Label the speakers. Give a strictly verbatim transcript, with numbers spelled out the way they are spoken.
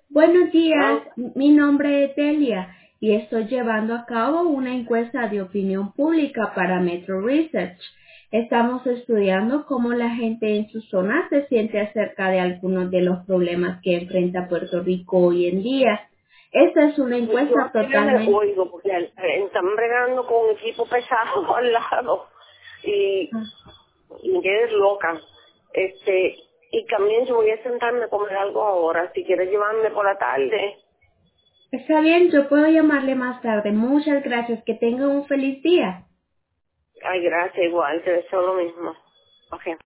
Speaker 1: Buenos días,
Speaker 2: Ah,
Speaker 1: mi nombre es Delia y estoy llevando a cabo una encuesta de opinión pública para Metro Research. Estamos estudiando cómo la gente en su zona se siente acerca de algunos de los problemas que enfrenta Puerto Rico hoy en día. Esta es una
Speaker 2: yo
Speaker 1: encuesta
Speaker 2: apenas me
Speaker 1: totalmente...
Speaker 2: oigo porque eh, están bregando con un equipo pesado al lado y, y me quedé loca. Este, y también yo voy a sentarme a comer algo ahora. Si quieres llevarme por la tarde.
Speaker 1: Está bien, yo puedo llamarle más tarde. Muchas gracias. Que tenga un feliz día.
Speaker 2: Ay, gracias, igual, te deseo lo mismo. Ok.